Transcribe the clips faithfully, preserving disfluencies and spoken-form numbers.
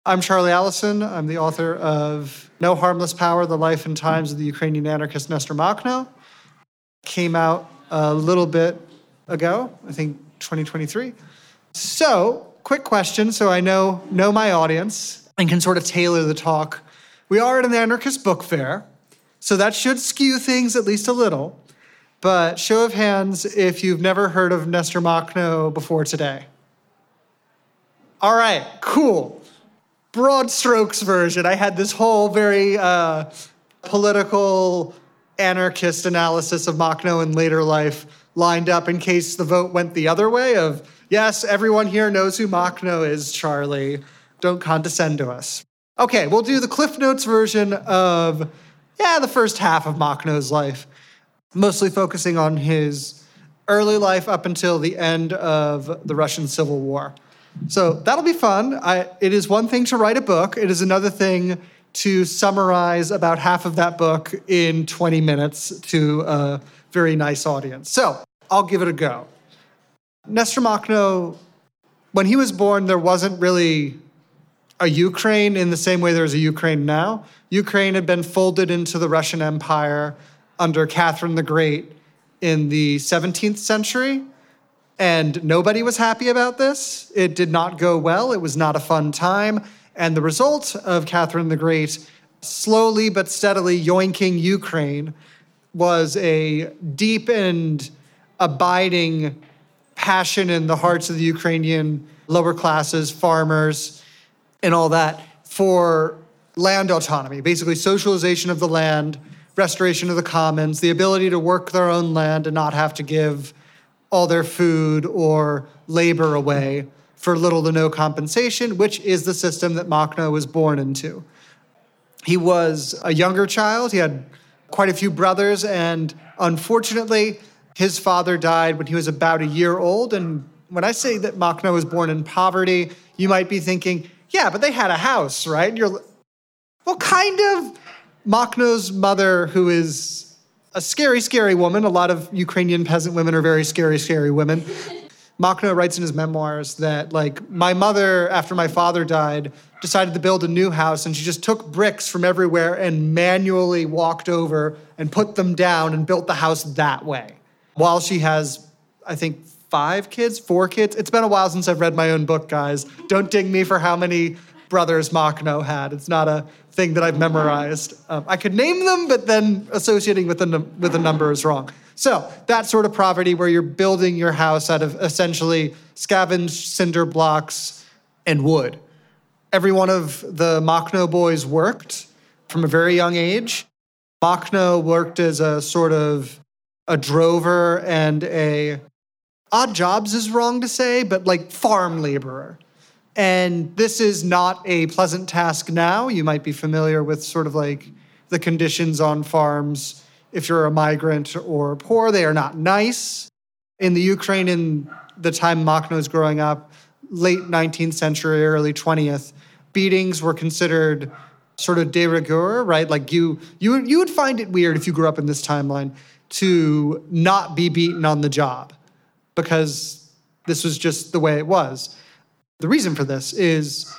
I'm Charlie Allison. I'm the author of No Harmless Power, The Life and Times of the Ukrainian Anarchist Nestor Makhno. Came out a little bit ago, I think twenty twenty-three. So, quick question, so I know, know my audience and can sort of tailor the talk. We are at an anarchist book fair, so that should skew things at least a little. But show of hands if you've never heard of Nestor Makhno before today. All right, cool. Broad strokes version. I had this whole very uh, political anarchist analysis of Makhno in later life lined up in case the vote went the other way of, yes, everyone here knows who Makhno is, Charlie. Don't condescend to us. Okay, we'll do the Cliff Notes version of, yeah, the first half of Makhno's life, mostly focusing on his early life up until the end of the Russian Civil War. So that'll be fun. I, it is one thing to write a book. It is another thing to summarize about half of that book in twenty minutes to a very nice audience. So I'll give it a go. Nestor Makhno, when he was born, there wasn't really a Ukraine in the same way there's a Ukraine now. Ukraine had been folded into the Russian Empire under Catherine the Great in the seventeenth century. And nobody was happy about this. It did not go well. It was not a fun time. And the result of Catherine the Great slowly but steadily yoinking Ukraine was a deep and abiding passion in the hearts of the Ukrainian lower classes, farmers, and all that for land autonomy, basically socialization of the land, restoration of the commons, the ability to work their own land and not have to give all their food or labor away for little to no compensation, which is the system that Makhno was born into. He was a younger child. He had quite a few brothers, and unfortunately, his father died when he was about a year old. And when I say that Makhno was born in poverty, you might be thinking, yeah, but they had a house, right? And you're, well, kind of. Makhno's mother, who is a scary, scary woman. A lot of Ukrainian peasant women are very scary, scary women. Makhno writes in his memoirs that, like, my mother, after my father died, decided to build a new house, and she just took bricks from everywhere and manually walked over and put them down and built the house that way. While she has, I think, five kids, four kids. It's been a while since I've read my own book, guys. Don't ding me for how many brothers Makhno had. It's not a thing that I've memorized. Um, I could name them, but then associating with the with the number is wrong. So that sort of poverty where you're building your house out of essentially scavenged cinder blocks and wood. Every one of the Makhno boys worked from a very young age. Makhno worked as a sort of a drover and a, odd jobs is wrong to say, but like farm laborer. And this is not a pleasant task now. You might be familiar with sort of like the conditions on farms. If you're a migrant or poor, they are not nice. In the Ukraine, in the time Makhno was growing up, late nineteenth century, early twentieth, beatings were considered sort of de rigueur, right? Like you, you, you would find it weird if you grew up in this timeline to not be beaten on the job because this was just the way it was. The reason for this is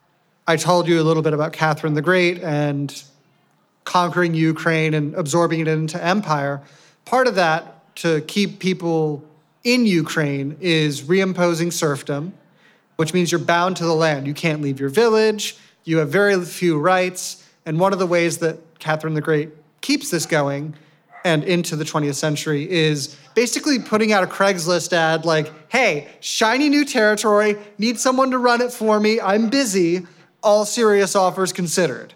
I told you a little bit about Catherine the Great and conquering Ukraine and absorbing it into empire. Part of that to keep people in Ukraine is reimposing serfdom, which means you're bound to the land. You can't leave your village. You have very few rights. And one of the ways that Catherine the Great keeps this going and into the twentieth century is basically putting out a Craigslist ad like, hey, shiny new territory, need someone to run it for me, I'm busy, all serious offers considered.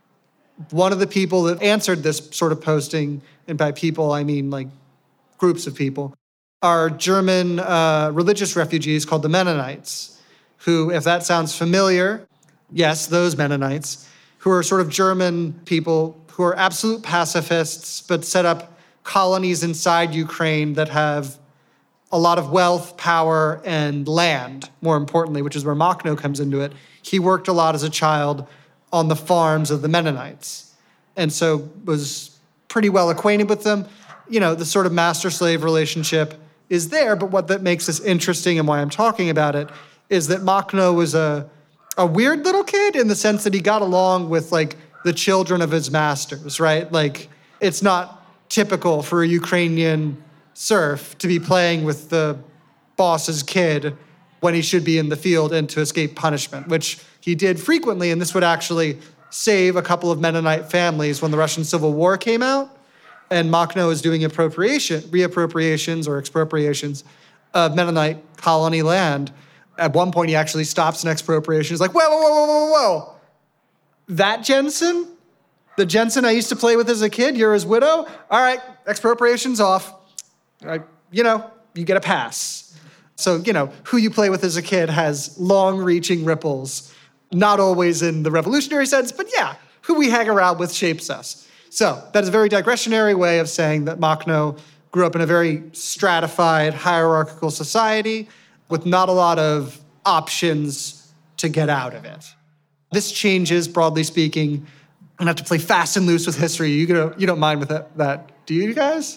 One of the people that answered this sort of posting, and by people I mean like groups of people, are German uh, religious refugees called the Mennonites, who, if that sounds familiar, yes, those Mennonites, who are sort of German people who are absolute pacifists, but set up colonies inside Ukraine that have a lot of wealth, power, and land, more importantly, which is where Makhno comes into it. He worked a lot as a child on the farms of the Mennonites, and so was pretty well acquainted with them. You know, the sort of master-slave relationship is there, but what that makes this interesting and why I'm talking about it is that Makhno was a a weird little kid in the sense that he got along with like the children of his masters, right? Like it's not typical for a Ukrainian serf to be playing with the boss's kid when he should be in the field and to escape punishment, which he did frequently. And this would actually save a couple of Mennonite families when the Russian Civil War came out. And Makhno is doing appropriation, reappropriations or expropriations of Mennonite colony land. At one point, he actually stops an expropriation. He's like, whoa, whoa, whoa, whoa, whoa, whoa. That Jensen? The Jensen I used to play with as a kid, you're his widow? All right, expropriation's off. I, you know, you get a pass. So, you know, who you play with as a kid has long-reaching ripples, not always in the revolutionary sense, but yeah, who we hang around with shapes us. So that is a very digressionary way of saying that Makhno grew up in a very stratified, hierarchical society with not a lot of options to get out of it. This changes, broadly speaking. I'm going to have to play fast and loose with history. You, gonna, you don't mind with that, that, do you guys?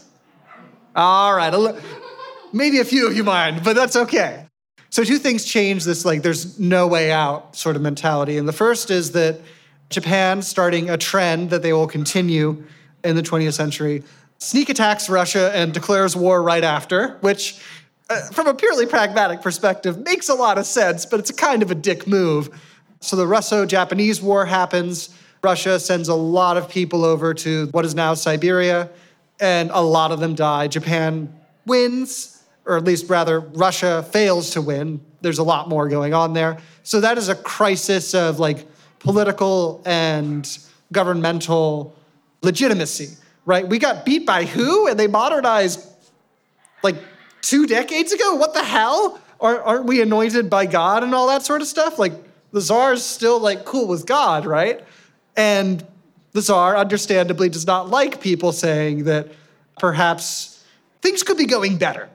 All right. Li- maybe a few of you mind, but that's okay. So two things change this, like, there's no way out sort of mentality. And the first is that Japan, starting a trend that they will continue in the twentieth century, sneak attacks Russia and declares war right after, which, uh, from a purely pragmatic perspective, makes a lot of sense, but it's a kind of a dick move. So the Russo-Japanese War happens. Russia sends a lot of people over to what is now Siberia, and a lot of them die. Japan wins, or at least rather, Russia fails to win. There's a lot more going on there. So that is a crisis of like political and governmental legitimacy, right? We got beat by who? And they modernized like two decades ago? What the hell? Aren't we anointed by God and all that sort of stuff? Like the Tsar's still like cool with God, right? And the Tsar understandably does not like people saying that perhaps things could be going better.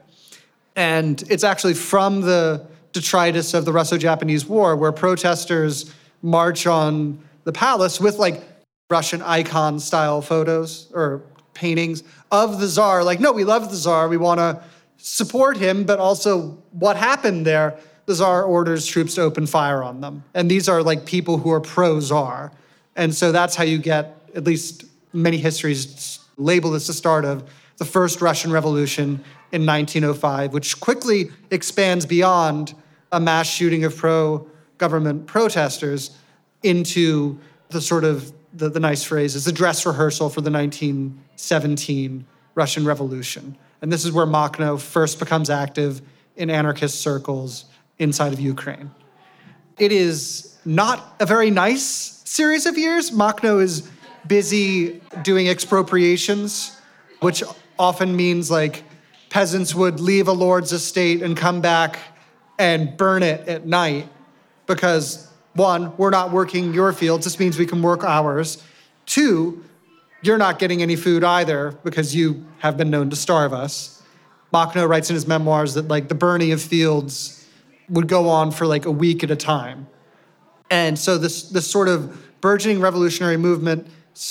And it's actually from the detritus of the Russo-Japanese War where protesters march on the palace with like Russian icon style photos or paintings of the Tsar. Like, no, we love the Tsar. We want to support him. But also what happened there, the Tsar orders troops to open fire on them. And these are like people who are pro-Tsar. And so that's how you get, at least many histories label this the start of the first Russian Revolution in nineteen oh five, which quickly expands beyond a mass shooting of pro-government protesters into the sort of, the, the nice phrase is the dress rehearsal for the nineteen seventeen Russian Revolution. And this is where Makhno first becomes active in anarchist circles inside of Ukraine. It is not a very nice series of years. Makhno is busy doing expropriations, which often means like peasants would leave a lord's estate and come back and burn it at night because, one, we're not working your fields. This means we can work ours. Two, you're not getting any food either because you have been known to starve us. Makhno writes in his memoirs that like the burning of fields would go on for like a week at a time. And so this, this sort of burgeoning revolutionary movement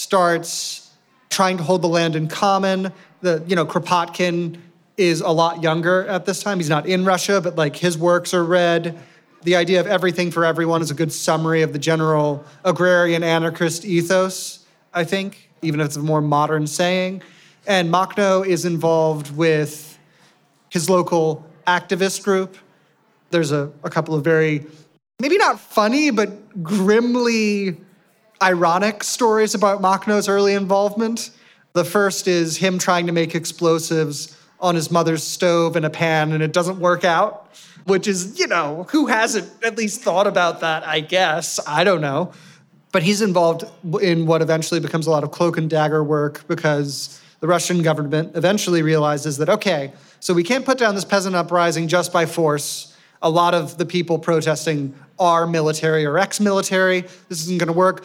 starts trying to hold the land in common. The, you know, Kropotkin is a lot younger at this time. He's not in Russia, but like his works are read. The idea of everything for everyone is a good summary of the general agrarian anarchist ethos, I think, even if it's a more modern saying. And Makhno is involved with his local activist group. There's a, a couple of very, maybe not funny, but grimly ironic stories about Makhno's early involvement. The first is him trying to make explosives on his mother's stove in a pan, and it doesn't work out, which is, you know, who hasn't at least thought about that, I guess? I don't know. But he's involved in what eventually becomes a lot of cloak and dagger work because the Russian government eventually realizes that, okay, so we can't put down this peasant uprising just by force. A lot of the people protesting are military or ex-military. This isn't going to work.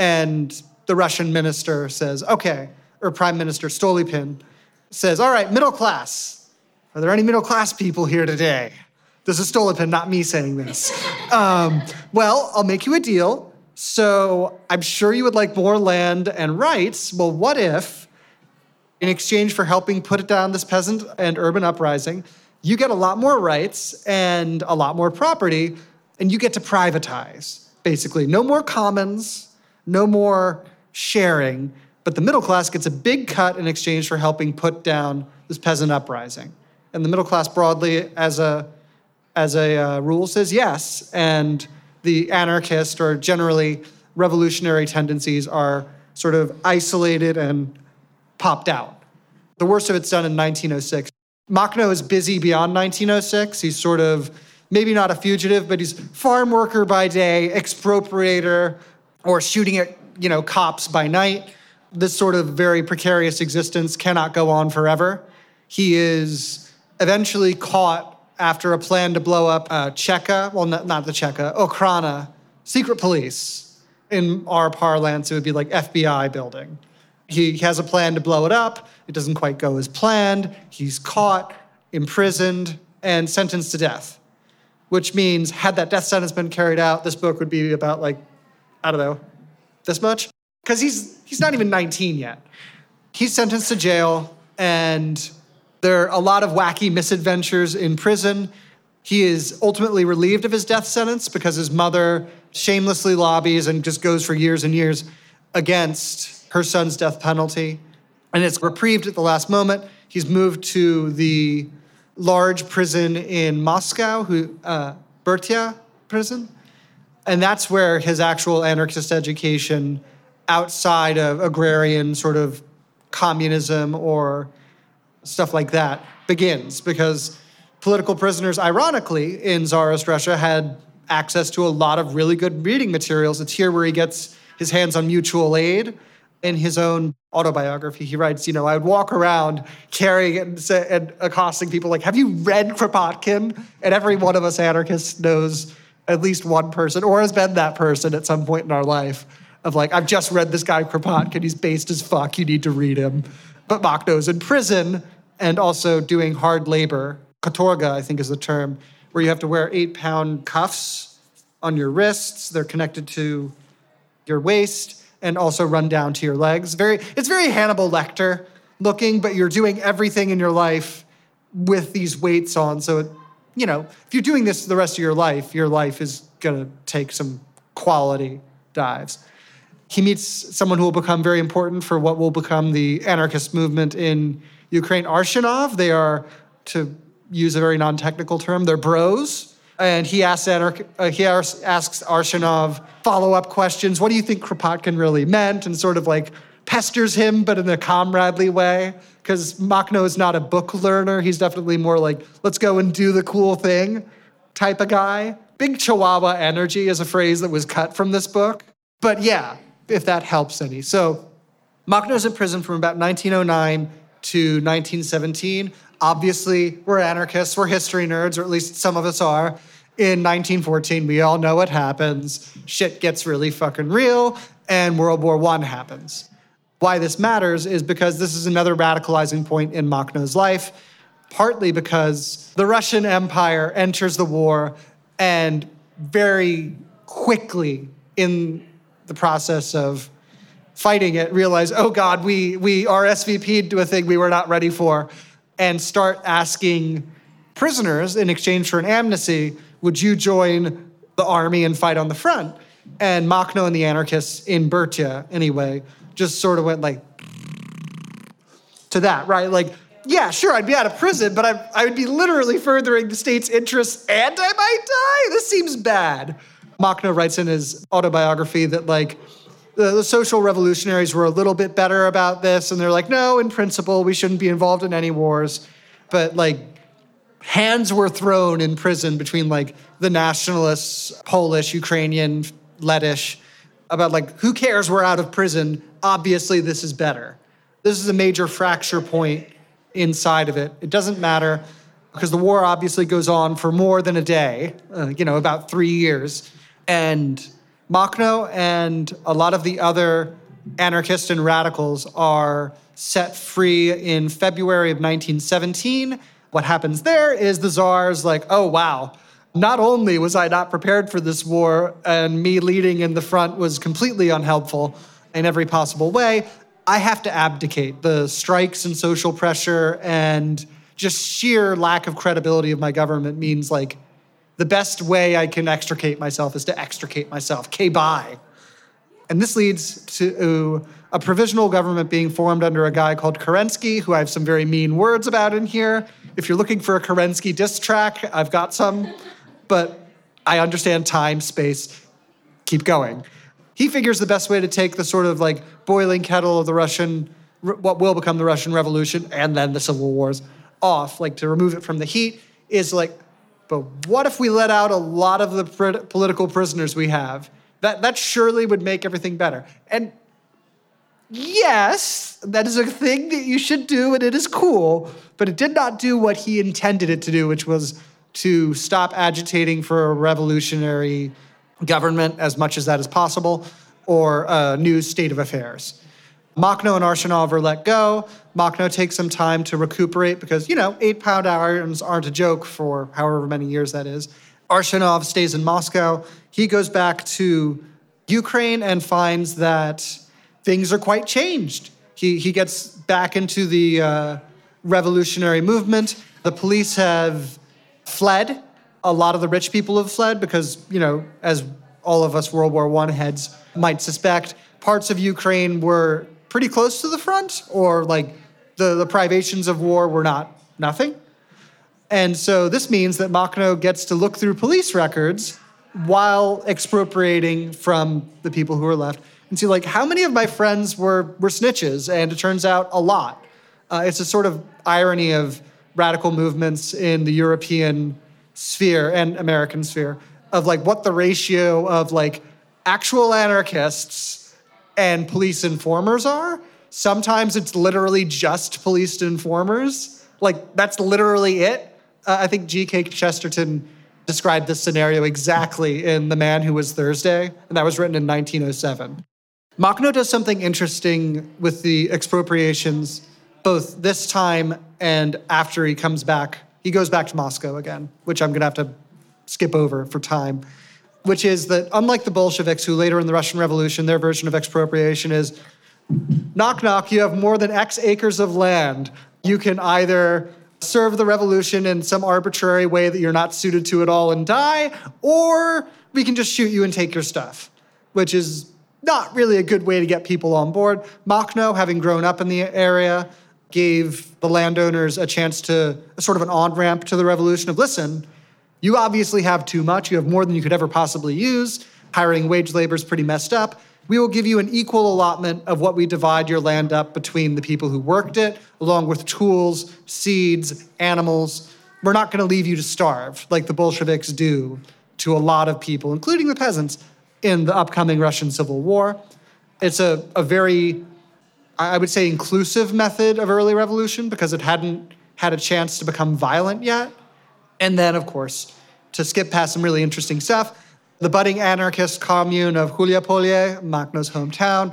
And the Russian minister says, okay, or Prime Minister Stolypin says, all right, middle class. Are there any middle class people here today? This is Stolypin, not me saying this. Um, well, I'll make you a deal. So I'm sure you would like more land and rights. Well, what if, in exchange for helping put down this peasant and urban uprising, you get a lot more rights and a lot more property, and you get to privatize. basically. No more commons, no more sharing, but the middle class gets a big cut in exchange for helping put down this peasant uprising. And the middle class broadly, as a as a uh, rule, says yes. And the anarchist or generally revolutionary tendencies are sort of isolated and popped out. The worst of it's done in nineteen oh six. Makhno is busy beyond nineteen oh six. He's sort of, maybe not a fugitive, but he's farm worker by day, expropriator, or shooting at, you know, cops by night. This sort of very precarious existence cannot go on forever. He is eventually caught after a plan to blow up uh, Cheka, well, not, not the Cheka, Okhrana, secret police. In our parlance, it would be like F B I building. He has a plan to blow it up. It doesn't quite go as planned. He's caught, imprisoned, and sentenced to death, which means had that death sentence been carried out, this book would be about like, I don't know, this much? Because he's he's not even nineteen yet. He's sentenced to jail, and there are a lot of wacky misadventures in prison. He is ultimately relieved of his death sentence because his mother shamelessly lobbies and just goes for years and years against her son's death penalty. And it's reprieved at the last moment. He's moved to the large prison in Moscow, who, uh, Bertia prison. And that's where his actual anarchist education outside of agrarian sort of communism or stuff like that begins, because political prisoners, ironically, in Tsarist Russia had access to a lot of really good reading materials. It's here where he gets his hands on mutual aid. In his own autobiography, he writes, you know, I would walk around carrying and, say, and accosting people like, have you read Kropotkin? And every one of us anarchists knows at least one person or has been that person at some point in our life of like, I've just read this guy Kropotkin. He's based as fuck. You need to read him. But Makhno's in prison and also doing hard labor. Katorga, I think is the term, where you have to wear eight-pound cuffs on your wrists. They're connected to your waist and also run down to your legs. Very, it's very Hannibal Lecter looking, but you're doing everything in your life with these weights on. So, it, you know, if you're doing this the rest of your life, your life is going to take some quality dives. He meets someone who will become very important for what will become the anarchist movement in Ukraine, Arshinov. They are, to use a very non-technical term, they're bros. And he asks, Anarch- uh, he asks Arshinov follow-up questions. What do you think Kropotkin really meant? And sort of like pesters him, but in a comradely way. Because Makhno is not a book learner. He's definitely more like, let's go and do the cool thing type of guy. Big Chihuahua energy is a phrase that was cut from this book. But yeah, if that helps any. So Makhno's in prison from about nineteen oh nine to nineteen seventeen. Obviously, we're anarchists, we're history nerds, or at least some of us are. In nineteen fourteen, we all know what happens. Shit gets really fucking real, and World War One happens. Why this matters is because this is another radicalizing point in Makhno's life, partly because the Russian Empire enters the war and very quickly in the process of fighting it realize, oh God, we, we R S V P'd to a thing we were not ready for, and start asking prisoners in exchange for an amnesty, would you join the army and fight on the front? And Makhno and the anarchists in Bertia, anyway, just sort of went like to that, right? Like, yeah, sure, I'd be out of prison, but I, I would be literally furthering the state's interests and I might die? This seems bad. Makhno writes in his autobiography that, like, the, the social revolutionaries were a little bit better about this, and they're like, no, in principle, we shouldn't be involved in any wars. But, like, hands were thrown in prison between, like, the nationalists, Polish, Ukrainian, Lettish, about, like, who cares, we're out of prison. Obviously, this is better. This is a major fracture point inside of it. It doesn't matter, because the war obviously goes on for more than a day, uh, you know, about three years. And Makhno and a lot of the other anarchists and radicals are set free in February of nineteen seventeen. What happens there is the Tsar's like, oh, wow, not only was I not prepared for this war and me leading in the front was completely unhelpful in every possible way, I have to abdicate. The strikes and social pressure and just sheer lack of credibility of my government means, like, the best way I can extricate myself is to extricate myself. K-bye. And this leads to a provisional government being formed under a guy called Kerensky, who I have some very mean words about in here. If you're looking for a Kerensky diss track, I've got some. But I understand time, space, keep going. He figures the best way to take the sort of like boiling kettle of the Russian, what will become the Russian Revolution and then the civil wars off, like to remove it from the heat, is like, but what if we let out a lot of the pr- political prisoners we have? That that surely would make everything better. And yes, that is a thing that you should do, and it is cool, but it did not do what he intended it to do, which was to stop agitating for a revolutionary government as much as that is possible, or a new state of affairs. Makhno and Arshinov are let go. Makhno takes some time to recuperate because, you know, eight-pound irons aren't a joke for however many years that is. Arshinov stays in Moscow. He goes back to Ukraine and finds that things are quite changed. He, he gets back into the uh, revolutionary movement. The police have fled. A lot of the rich people have fled because, you know, as all of us World War One heads might suspect, parts of Ukraine were pretty close to the front, or like the, the privations of war were not nothing. And so this means that Makhno gets to look through police records while expropriating from the people who are left and see, like, how many of my friends were, were snitches? And it turns out a lot. Uh, it's a sort of irony of radical movements in the European sphere and American sphere of, like, what the ratio of, like, actual anarchists and police informers are. Sometimes it's literally just police informers. Like, that's literally it. Uh, I think G K Chesterton described this scenario exactly in The Man Who Was Thursday, and that was written in nineteen oh seven. Makhno does something interesting with the expropriations, both this time and after he comes back. He goes back to Moscow again, which I'm going to have to skip over for time, which is that unlike the Bolsheviks, who later in the Russian Revolution, their version of expropriation is, knock, knock, you have more than X acres of land. You can either serve the revolution in some arbitrary way that you're not suited to at all and die, or we can just shoot you and take your stuff, which is not really a good way to get people on board. Makhno, having grown up in the area, gave the landowners a chance to, a sort of an on-ramp to the revolution of, listen, you obviously have too much. You have more than you could ever possibly use. Hiring wage labor is pretty messed up. We will give you an equal allotment of what we divide your land up between the people who worked it, along with tools, seeds, animals. We're not going to leave you to starve like the Bolsheviks do to a lot of people, including the peasants, in the upcoming Russian Civil War. It's a, a very, I would say, inclusive method of early revolution because it hadn't had a chance to become violent yet. And then, of course, to skip past some really interesting stuff, the budding anarchist commune of Huliapolye, Makhno's hometown,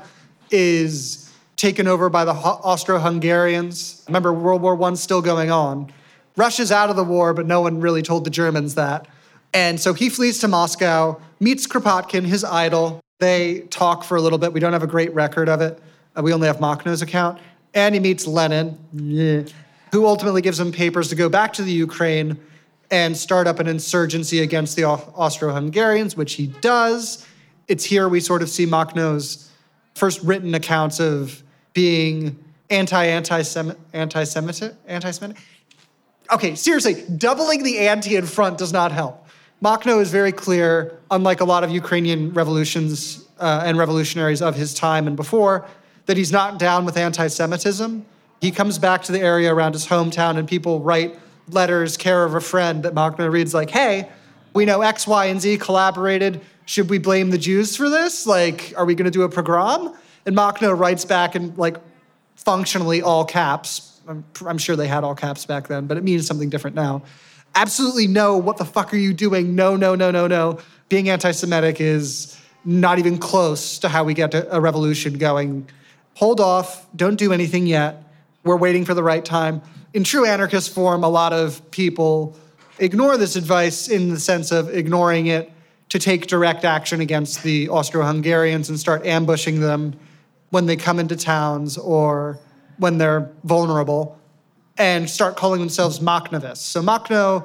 is taken over by the Austro-Hungarians. Remember, World War One's still going on. Russia's out of the war, but no one really told the Germans that. And so he flees to Moscow, meets Kropotkin, his idol. They talk for a little bit. We don't have a great record of it. Uh, we only have Makhno's account. And he meets Lenin, yeah, who ultimately gives him papers to go back to the Ukraine and start up an insurgency against the Austro-Hungarians, which he does. It's here we sort of see Makhno's first written accounts of being anti-anti-Semitic, anti-Semitic, anti-Semitic. Okay, seriously, doubling the ante in front does not help. Makhno is very clear, unlike a lot of Ukrainian revolutions uh, and revolutionaries of his time and before, that he's not down with anti-Semitism. He comes back to the area around his hometown and people write letters, care of a friend, that Makhno reads like, hey, we know X, Y, and Z collaborated. Should we blame the Jews for this? Like, are we going to do a pogrom? And Makhno writes back in, like, functionally all caps. I'm, I'm sure they had all caps back then, but it means something different now. Absolutely no, what the fuck are you doing? No, no, no, no, no. Being anti-Semitic is not even close to how we get a revolution going. Hold off. Don't do anything yet. We're waiting for the right time. In true anarchist form, a lot of people ignore this advice in the sense of ignoring it to take direct action against the Austro-Hungarians and start ambushing them when they come into towns or when they're vulnerable, and start calling themselves Makhnovists. So Makhno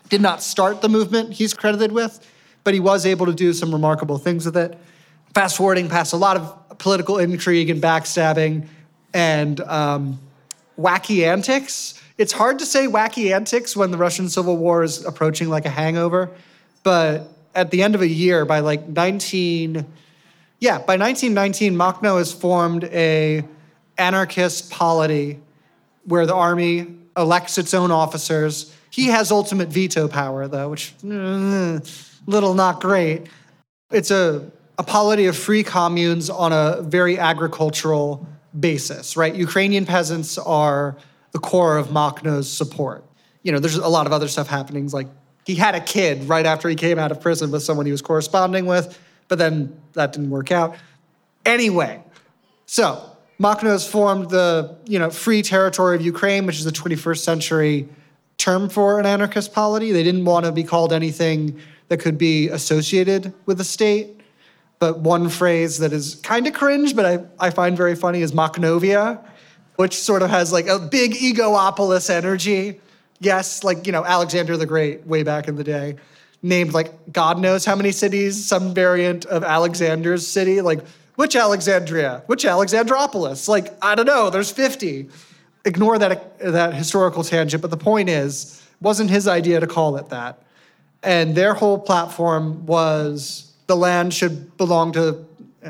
did not start the movement he's credited with, but he was able to do some remarkable things with it. Fast forwarding past a lot of political intrigue and backstabbing and um, wacky antics. It's hard to say wacky antics when the Russian Civil War is approaching like a hangover, but at the end of a year, by like nineteen, yeah, by nineteen nineteen, Makhno has formed a anarchist polity where the army elects its own officers. He has ultimate veto power, though, which uh, little not great. It's a, a polity of free communes on a very agricultural basis, right? Ukrainian peasants are the core of Makhno's support. You know, there's a lot of other stuff happening, like he had a kid right after he came out of prison with someone he was corresponding with, but then that didn't work out. Anyway, so Makhno has formed the, you know, Free Territory of Ukraine, which is the twenty-first century term for an anarchist polity. They didn't want to be called anything that could be associated with the state. But one phrase that is kind of cringe, but I, I find very funny is Makhnovia, which sort of has like a big egoopolis energy. Yes, like, you know, Alexander the Great way back in the day named like God knows how many cities, some variant of Alexander's city. Like, which Alexandria? Which Alexandropolis? Like, I don't know, there's fifty. Ignore that, that historical tangent, but the point is, it wasn't his idea to call it that. And their whole platform was the land should belong to,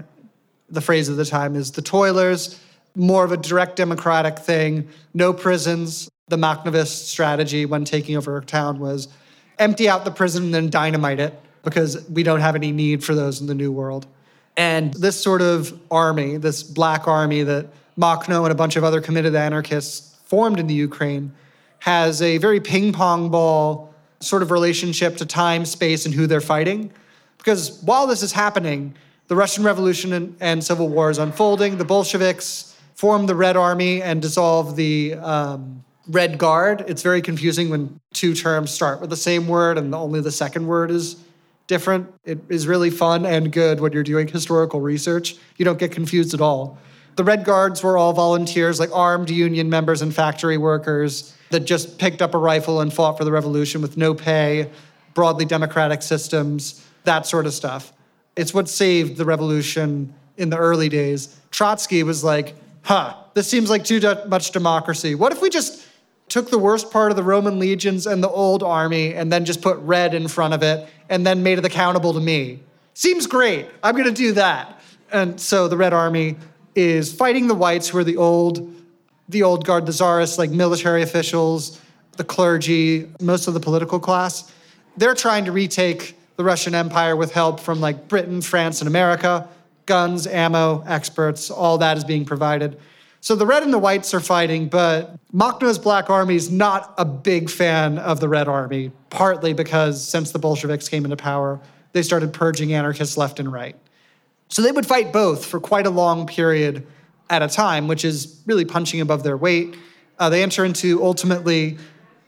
the phrase of the time is the toilers, more of a direct democratic thing, no prisons. The Makhnovist strategy when taking over a town was empty out the prison and then dynamite it because we don't have any need for those in the New World. And this sort of army, this black army that Makhno and a bunch of other committed anarchists formed in the Ukraine, has a very ping-pong ball sort of relationship to time, space, and who they're fighting. Because while this is happening, the Russian Revolution and, and Civil War is unfolding. The Bolsheviks form the Red Army and dissolve the um, Red Guard. It's very confusing when two terms start with the same word and only the second word is different. It is really fun and good when you're doing historical research. You don't get confused at all. The Red Guards were all volunteers, like armed union members and factory workers that just picked up a rifle and fought for the revolution with no pay, broadly democratic systems, that sort of stuff. It's what saved the revolution in the early days. Trotsky was like, huh, this seems like too de- much democracy. What if we just took the worst part of the Roman legions and the old army and then just put red in front of it and then made it accountable to me? Seems great. I'm going to do that. And so the Red Army is fighting the whites, who are the old, the old guard, the czarists, like military officials, the clergy, most of the political class. They're trying to retake the Russian Empire with help from like Britain, France, and America. Guns, ammo, experts, all that is being provided. So the red and the whites are fighting, but Makhno's Black Army is not a big fan of the Red Army, partly because since the Bolsheviks came into power, they started purging anarchists left and right. So they would fight both for quite a long period at a time, which is really punching above their weight. Uh, they enter into ultimately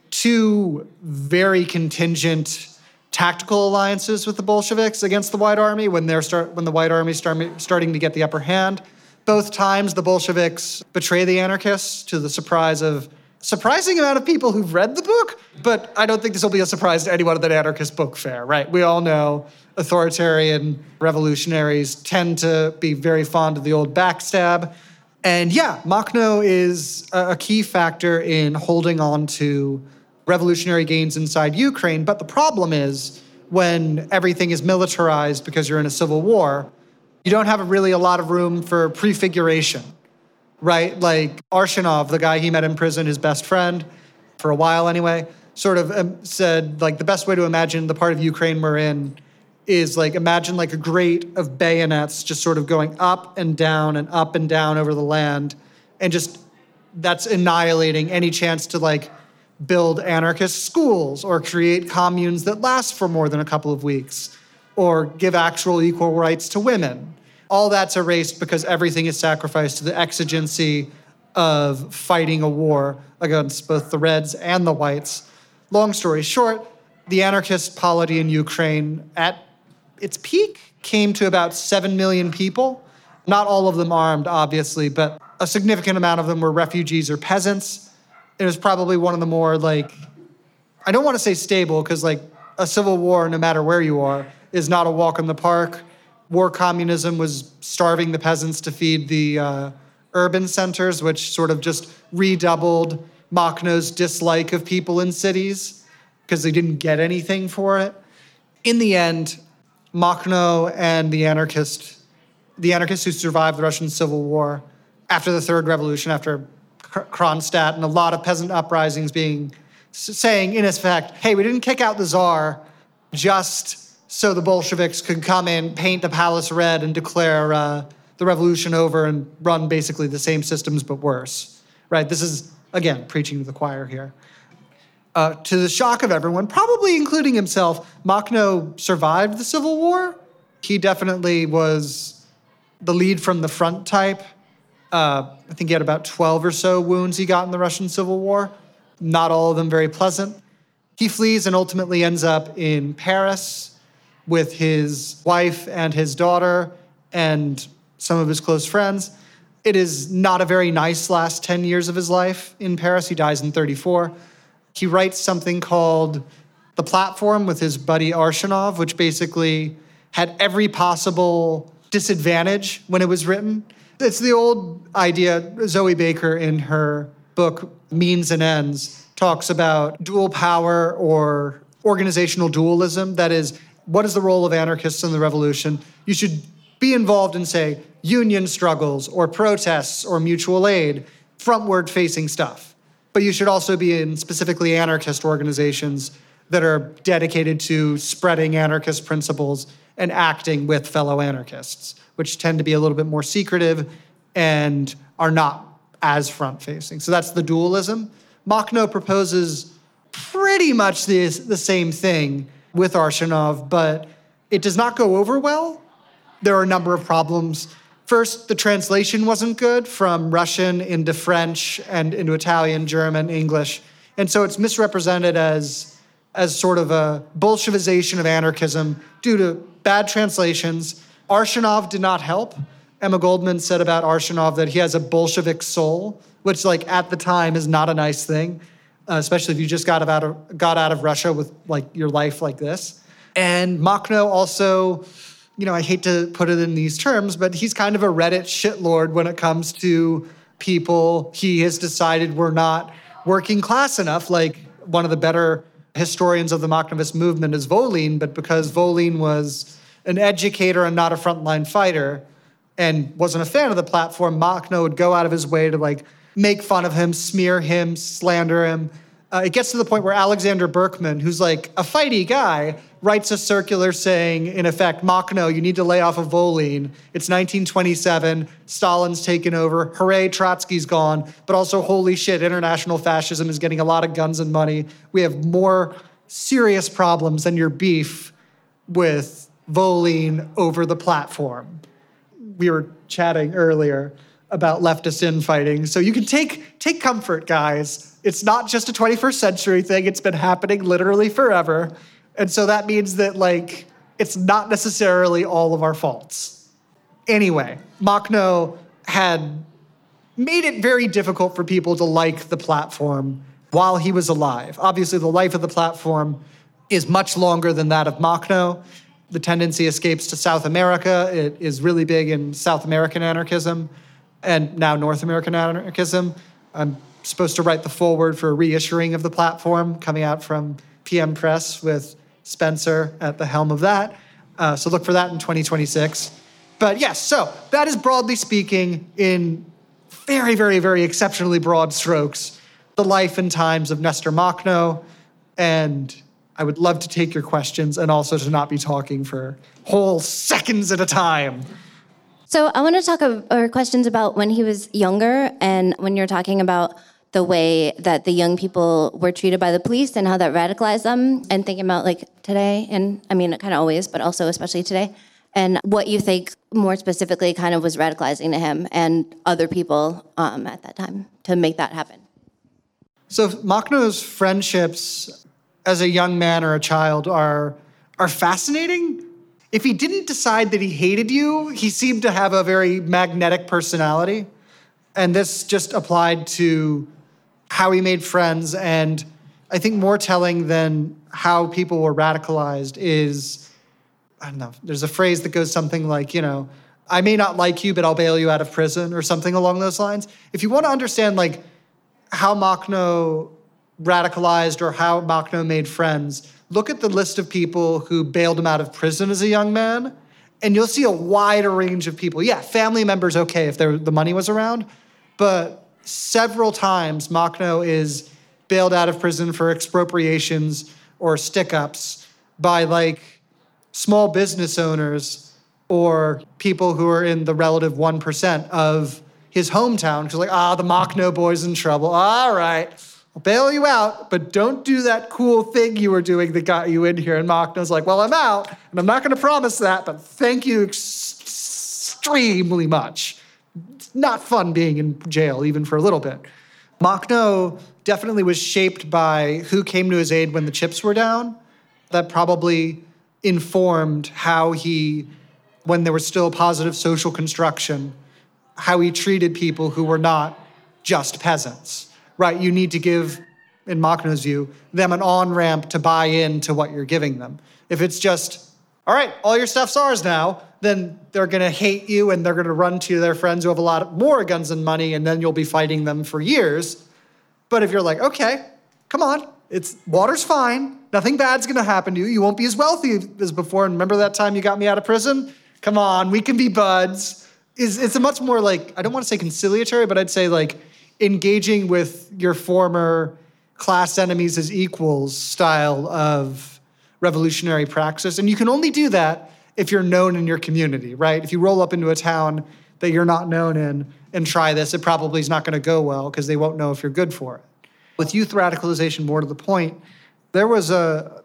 two very contingent tactical alliances with the Bolsheviks against the White Army when they're start when the White Army start starting to get the upper hand. Both times the Bolsheviks betray the anarchists to the surprise of surprising amount of people who've read the book, but I don't think this will be a surprise to anyone at that anarchist book fair, right? We all know authoritarian revolutionaries tend to be very fond of the old backstab. And yeah, Makhno is a key factor in holding on to revolutionary gains inside Ukraine. But the problem is when everything is militarized because you're in a civil war, you don't have really a lot of room for prefiguration, right? Like Arshinov, the guy he met in prison, his best friend, for a while anyway, sort of um, said, like, the best way to imagine the part of Ukraine we're in is, like, imagine, like, a grate of bayonets just sort of going up and down and up and down over the land, and just that's annihilating any chance to, like, build anarchist schools or create communes that last for more than a couple of weeks or give actual equal rights to women. All that's erased because everything is sacrificed to the exigency of fighting a war against both the Reds and the Whites. Long story short, the anarchist polity in Ukraine at its peak came to about seven million people. Not all of them armed, obviously, but a significant amount of them were refugees or peasants. It was probably one of the more like I don't want to say stable, because like a civil war, no matter where you are, is not a walk in the park. War communism was starving the peasants to feed the uh, urban centers, which sort of just redoubled Makhno's dislike of people in cities because they didn't get anything for it. In the end, Makhno and the anarchist, the anarchists who survived the Russian Civil War after the Third Revolution, after Kronstadt and a lot of peasant uprisings being saying, in effect, hey, we didn't kick out the Tsar just so the Bolsheviks could come in, paint the palace red, and declare uh, the revolution over and run basically the same systems but worse, right? This is, again, preaching to the choir here. Uh, to the shock of everyone, probably including himself, Makhno survived the Civil War. He definitely was the lead from the front type. Uh, I think he had about twelve or so wounds he got in the Russian Civil War. Not all of them very pleasant. He flees and ultimately ends up in Paris with his wife and his daughter and some of his close friends. It is not a very nice last ten years of his life in Paris. He dies in thirty-four. He writes something called The Platform with his buddy Arshinov, which basically had every possible disadvantage when it was written. It's the old idea. Zoe Baker, in her book Means and Ends, talks about dual power or organizational dualism. That is, what is the role of anarchists in the revolution? You should be involved in, say, union struggles or protests or mutual aid, frontward-facing stuff. But you should also be in specifically anarchist organizations that are dedicated to spreading anarchist principles and acting with fellow anarchists, which tend to be a little bit more secretive and are not as front-facing. So that's the dualism. Makhno proposes pretty much the, the same thing with Arshinov, but it does not go over well. There are a number of problems. First, the translation wasn't good from Russian into French and into Italian, German, English. And so it's misrepresented as, as sort of a Bolshevization of anarchism due to bad translations. Arshinov did not help. Emma Goldman said about Arshinov that he has a Bolshevik soul, which, like, at the time is not a nice thing, uh, especially if you just got out of got out of Russia with, like, your life like this. And Makhno also, you know, I hate to put it in these terms, but he's kind of a Reddit shitlord when it comes to people he has decided were not working class enough. Like, one of the better historians of the Makhnovist movement is Volin, but because Volin was an educator and not a frontline fighter and wasn't a fan of the platform, Makhno would go out of his way to, like, make fun of him, smear him, slander him. Uh, it gets to the point where Alexander Berkman, who's like a fighty guy, writes a circular saying, in effect, Makhno, you need to lay off of Volin. It's nineteen twenty-seven, Stalin's taken over, hooray, Trotsky's gone, but also, holy shit, international fascism is getting a lot of guns and money. We have more serious problems than your beef with Volin over the platform. We were chatting earlier about leftist infighting. So you can take take comfort, guys. It's not just a twenty-first century thing. It's been happening literally forever. And so that means that, like, it's not necessarily all of our faults. Anyway, Makhno had made it very difficult for people to like the platform while he was alive. Obviously, the life of the platform is much longer than that of Makhno. The tendency escapes to South America. It is really big in South American anarchism and now North American anarchism. I'm supposed to write the foreword for a reissuing of the platform coming out from P M Press with Spencer at the helm of that. Uh, so look for that in twenty twenty-six. But yes, so that is broadly speaking, in very, very, very exceptionally broad strokes, the life and times of Nestor Makhno. And I would love to take your questions and also to not be talking for whole seconds at a time. So I want to talk about questions about when he was younger and when you're talking about the way that the young people were treated by the police and how that radicalized them, and thinking about, like, today, and I mean, kind of always, but also especially today, and what you think more specifically kind of was radicalizing to him and other people um, at that time to make that happen. So Makhno's friendships as a young man or a child are are fascinating. If he didn't decide that he hated you, he seemed to have a very magnetic personality. And this just applied to how he made friends and I think more telling than how people were radicalized is, I don't know, there's a phrase that goes something like, you know, I may not like you, but I'll bail you out of prison, or something along those lines. If you want to understand like how Makhno radicalized or how Makhno made friends, look at the list of people who bailed him out of prison as a young man, and you'll see a wider range of people. Yeah, family members, okay, if there, the money was around, but several times Makhno is bailed out of prison for expropriations or stick-ups by like small business owners or people who are in the relative one percent of his hometown. Because like, ah, the Makhno boy's in trouble. All right, I'll bail you out, but don't do that cool thing you were doing that got you in here. And Makhno's like, well, I'm out, and I'm not going to promise that, but thank you ex- extremely much. It's not fun being in jail, even for a little bit. Makhno definitely was shaped by who came to his aid when the chips were down. That probably informed how he, when there was still positive social construction, how he treated people who were not just peasants, right? You need to give, in Makhno's view, them an on-ramp to buy into what you're giving them. If it's just, all right, all your stuff's ours now, then they're going to hate you and they're going to run to their friends who have a lot more guns and money, and then you'll be fighting them for years. But if you're like, okay, come on, it's water's fine, nothing bad's going to happen to you, you won't be as wealthy as before, and remember that time you got me out of prison? Come on, we can be buds. Is It's a much more like, I don't want to say conciliatory, but I'd say like engaging with your former class enemies as equals style of revolutionary praxis. And you can only do that if you're known in your community, right? If you roll up into a town that you're not known in and try this, it probably is not going to go well because they won't know if you're good for it. With youth radicalization, more to the point, there was a,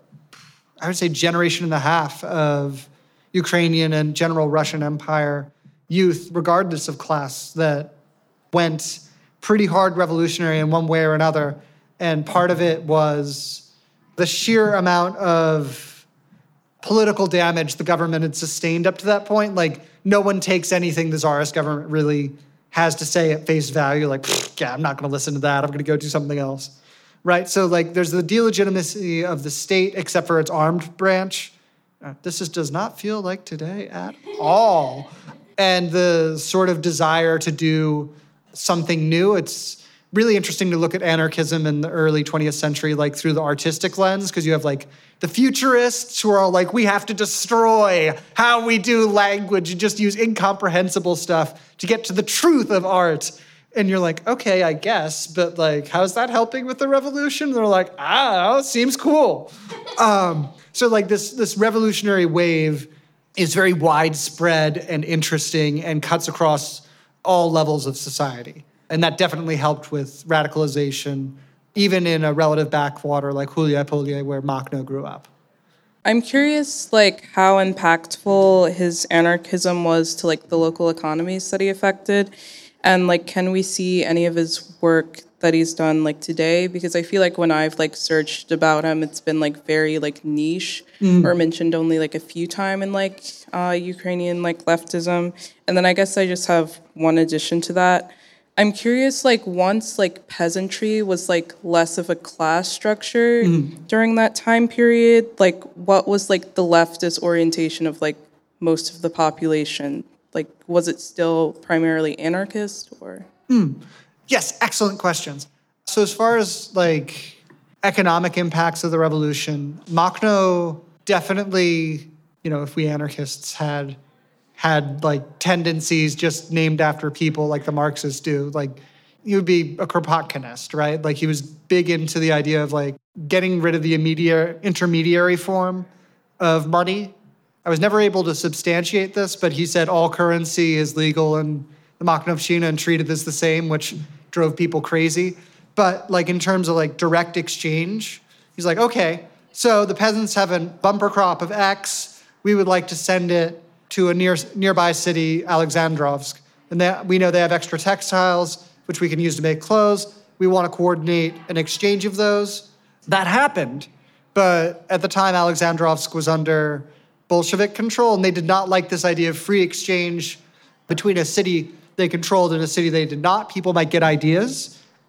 I would say, generation and a half of Ukrainian and general Russian Empire youth, regardless of class, that went pretty hard revolutionary in one way or another. And part of it was the sheer amount of political damage the government had sustained up to that point. Like, no one takes anything the Tsarist government really has to say at face value. Like, yeah, I'm not going to listen to that. I'm going to go do something else, right? So, like, there's the delegitimacy of the state, except for its armed branch. Uh, this is, does not feel like today at all. And the sort of desire to do something new. It's really interesting to look at anarchism in the early twentieth century, like through the artistic lens, because you have like the futurists who are all like, we have to destroy how we do language and just use incomprehensible stuff to get to the truth of art. And you're like, okay, I guess, but like, how's that helping with the revolution? And they're like, I don't know, it seems cool. um, so like this, this revolutionary wave is very widespread and interesting and cuts across all levels of society. And that definitely helped with radicalization, even in a relative backwater like Huliai-Polyai, where Makhno grew up. I'm curious, like, how impactful his anarchism was to, like, the local economies that he affected. And, like, can we see any of his work that he's done, like, today? Because I feel like when I've, like, searched about him, it's been, like, very, like, niche mm. or mentioned only, like, a few times in, like, uh, Ukrainian, like, leftism. And then I guess I just have one addition to that. I'm curious, like, once, like, peasantry was, like, less of a class structure mm. during that time period, like, what was, like, the leftist orientation of, like, most of the population? Like, was it still primarily anarchist, or? Mm. Yes, excellent questions. So as far as, like, economic impacts of the revolution, Makhno definitely, you know, if we anarchists had had like tendencies just named after people like the Marxists do, like he would be a Kropotkinist, right? Like he was big into the idea of like getting rid of the immediate intermediary form of money. I was never able to substantiate this, but he said all currency is legal in the Makhnovщина and treated as the same, which drove people crazy. But like in terms of like direct exchange, he's like, okay, so the peasants have a bumper crop of X. We would like to send it to a near, nearby city, Alexandrovsk. And they, we know they have extra textiles, which we can use to make clothes. We want to coordinate an exchange of those. That happened. But at the time, Alexandrovsk was under Bolshevik control, and they did not like this idea of free exchange between a city they controlled and a city they did not. People might get ideas,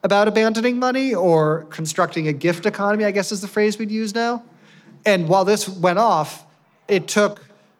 about abandoning money or constructing a gift economy, I guess is the phrase we'd use now. And while this went off, it took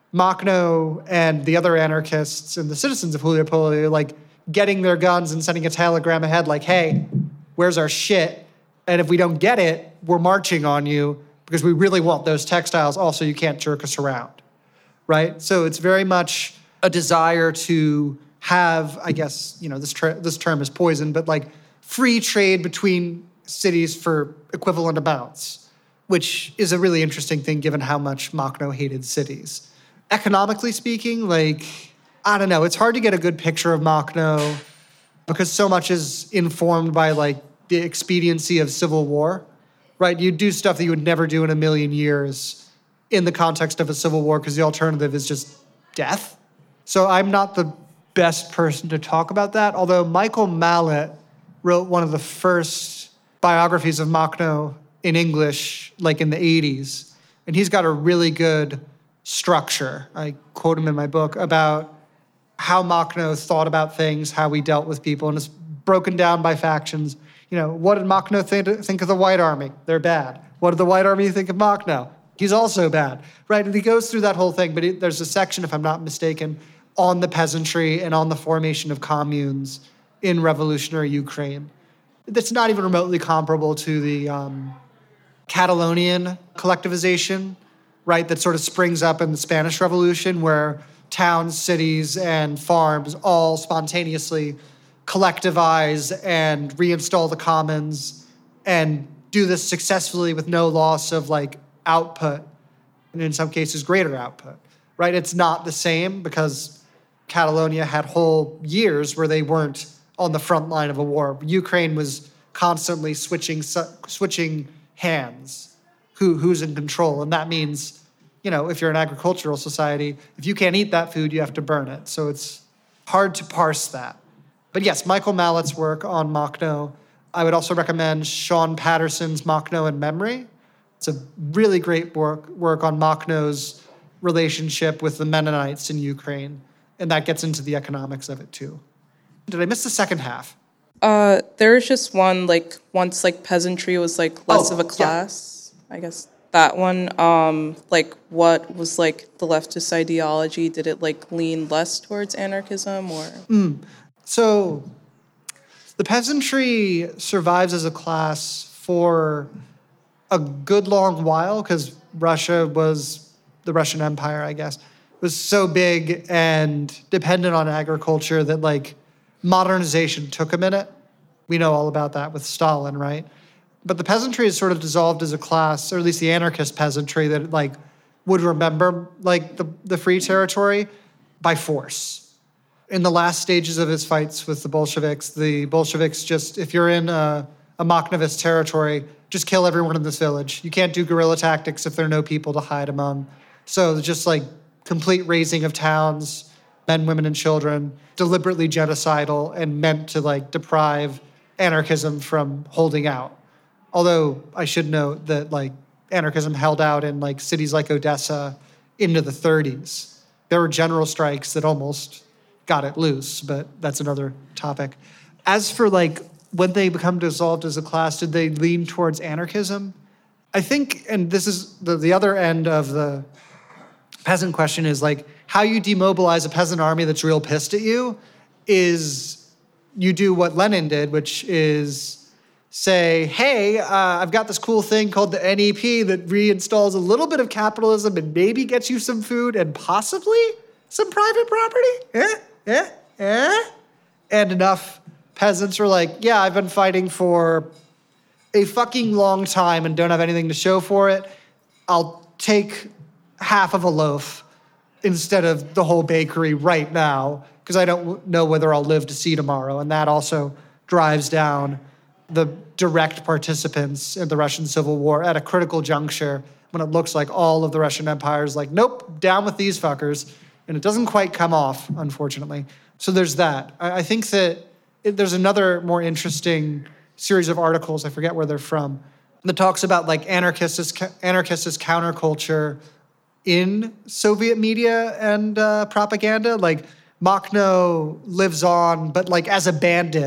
Makhno and the other anarchists and the citizens of Huliapoli like getting their guns and sending a telegram ahead like, hey, where's our shit? And if we don't get it, we're marching on you because we really want those textiles. Also, you can't jerk us around, right? So it's very much a desire to have, I guess, you know, this, ter- this term is poison, but like free trade between cities for equivalent amounts, which is a really interesting thing given how much Makhno hated cities. Economically speaking, like, I don't know, it's hard to get a good picture of Makhno because so much is informed by like the expediency of civil war, right? You do stuff that you would never do in a million years in the context of a civil war because the alternative is just death. So I'm not the best person to talk about that, although Michael Mallett wrote one of the first biographies of Makhno in English, like in the eighties. And he's got a really good structure, I quote him in my book, about how Makhno thought about things, how we dealt with people, and it's broken down by factions. You know, what did Makhno think, think of the White Army? They're bad. What did the White Army think of Makhno? He's also bad, right? And he goes through that whole thing, but it, there's a section, if I'm not mistaken, on the peasantry and on the formation of communes in revolutionary Ukraine. That's not even remotely comparable to the um, Catalonian collectivization, right, that sort of springs up in the Spanish Revolution, where towns, cities, and farms all spontaneously collectivize and reinstall the commons and do this successfully with no loss of like output, and in some cases greater output, right? It's not the same because Catalonia had whole years where they weren't on the front line of a war. Ukraine was constantly switching switching hands, who who's in control, and that means, you know, if you're an agricultural society, if you can't eat that food, you have to burn it. So it's hard to parse that. But yes, Michael Mallett's work on Makhno. I would also recommend Sean Patterson's Makhno in Memory. It's a really great work, work on Makhno's relationship with the Mennonites in Ukraine, and that gets into the economics of it too. Did I miss the second half? Uh, there's just one, like, once, like, peasantry was, like, less Oh, of a class, yeah. I guess. That one, um, like, what was, like, the leftist ideology? Did it, like, lean less towards anarchism, or? Mm. So the peasantry survives as a class for a good long while because Russia was, the Russian Empire, I guess, was so big and dependent on agriculture that, like, modernization took a minute. We know all about that with Stalin, right? But the peasantry is sort of dissolved as a class, or at least the anarchist peasantry that, like, would remember, like, the, the free territory by force. In the last stages of his fights with the Bolsheviks, the Bolsheviks just, if you're in a, a Makhnovist territory, just kill everyone in this village. You can't do guerrilla tactics if there are no people to hide among. So just, like, complete razing of towns, men, women, and children, deliberately genocidal and meant to, like, deprive anarchism from holding out. Although I should note that, like, anarchism held out in, like, cities like Odessa into the thirties. There were general strikes that almost got it loose, but that's another topic. As for, like, when they become dissolved as a class, did they lean towards anarchism? I think, and this is the, the other end of the peasant question, is, like, how you demobilize a peasant army that's real pissed at you is you do what Lenin did, which is say, hey, uh, I've got this cool thing called the N E P that reinstalls a little bit of capitalism and maybe gets you some food and possibly some private property. Eh? Eh? Eh? And enough peasants are like, yeah, I've been fighting for a fucking long time and don't have anything to show for it. I'll take half of a loaf instead of the whole bakery right now because I don't know whether I'll live to see tomorrow. And that also drives down the direct participants in the Russian Civil War at a critical juncture when it looks like all of the Russian Empire is like, nope, down with these fuckers. And it doesn't quite come off, unfortunately. So there's that. I, I think that it, there's another more interesting series of articles, I forget where they're from, that talks about, like, anarchist as, anarchist as counterculture in Soviet media and uh, propaganda. Like, Makhno lives on, but, like, as a bandit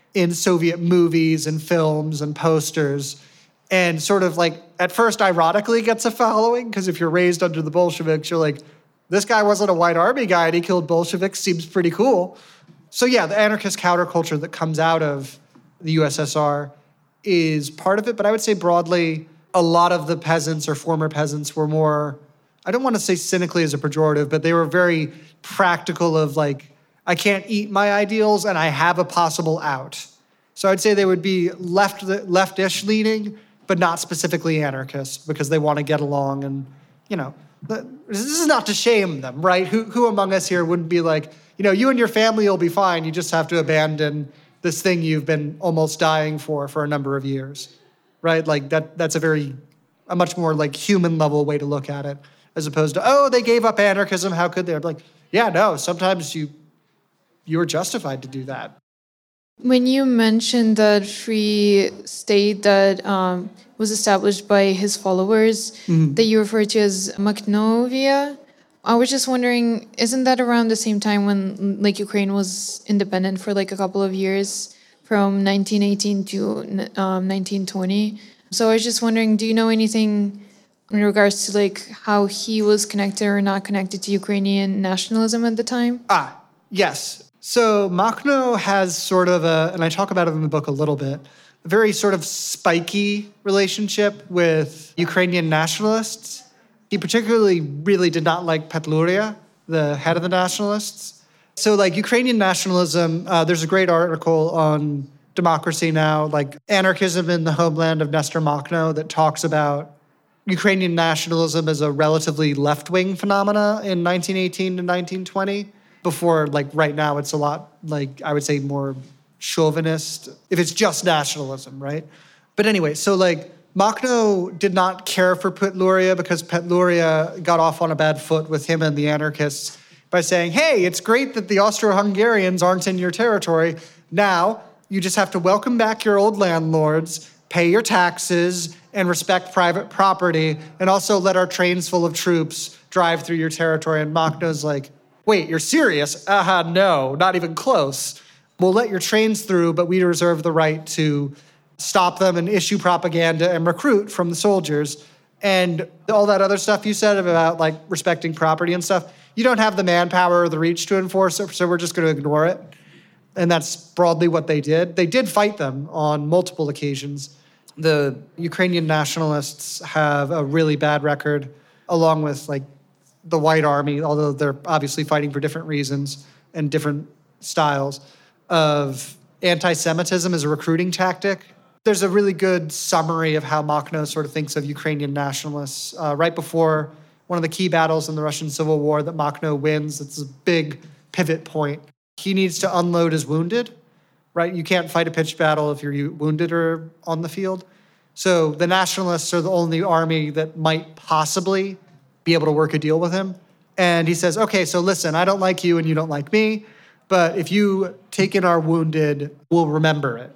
in Soviet movies and films and posters, and sort of like at first ironically gets a following, because if you're raised under the Bolsheviks, you're like, this guy wasn't a white army guy and he killed Bolsheviks, seems pretty cool. So yeah, the anarchist counterculture that comes out of the U S S R is part of it, but I would say broadly, a lot of the peasants or former peasants were more, I don't want to say cynically as a pejorative, but they were very practical of like, I can't eat my ideals and I have a possible out. So I'd say they would be left leftish leaning, but not specifically anarchist, because they want to get along. And, you know, this is not to shame them, right? Who, who among us here wouldn't be like, you know, you and your family will be fine. You just have to abandon this thing you've been almost dying for for a number of years, right? Like that. That's a very, a much more like human level way to look at it, as opposed to, oh, they gave up anarchism. How could they? I'm like, yeah, no, sometimes you, you're justified to do that. When you mentioned that free state that um, was established by his followers, mm-hmm. that you refer to as Makhnovia, I was just wondering, isn't that around the same time when like Ukraine was independent for like a couple of years, from nineteen eighteen to um, nineteen twenty? So I was just wondering, do you know anything in regards to like how he was connected or not connected to Ukrainian nationalism at the time? Ah, yes. So Makhno has sort of a, and I talk about it in the book a little bit, a very sort of spiky relationship with Ukrainian nationalists. He particularly really did not like Petluria, the head of the nationalists. So like Ukrainian nationalism, uh, there's a great article on Democracy Now!, like Anarchism in the Homeland of Nestor Makhno, that talks about Ukrainian nationalism as a relatively left-wing phenomena in nineteen eighteen to nineteen twenty. Before, like right now, it's a lot, like I would say more chauvinist, if it's just nationalism, right? But anyway, so like Makhno did not care for Petluria because Petluria got off on a bad foot with him and the anarchists by saying, hey, it's great that the Austro-Hungarians aren't in your territory. Now, you just have to welcome back your old landlords, pay your taxes, and respect private property, and also let our trains full of troops drive through your territory. And Makhno's like, wait, you're serious? Uh-huh, no, not even close. We'll let your trains through, but we reserve the right to stop them and issue propaganda and recruit from the soldiers. And all that other stuff you said about like respecting property and stuff, you don't have the manpower or the reach to enforce it, so we're just going to ignore it. And that's broadly what they did. They did fight them on multiple occasions. The Ukrainian nationalists have a really bad record, along with like the White Army, although they're obviously fighting for different reasons and different styles, of anti-Semitism as a recruiting tactic. There's a really good summary of how Makhno sort of thinks of Ukrainian nationalists. Uh, right before one of the key battles in the Russian Civil War that Makhno wins, it's a big pivot point. He needs to unload his wounded, right? You can't fight a pitched battle if you're wounded or on the field. So the nationalists are the only army that might possibly be able to work a deal with him. And he says, okay, so listen, I don't like you and you don't like me, but if you take in our wounded, we'll remember it.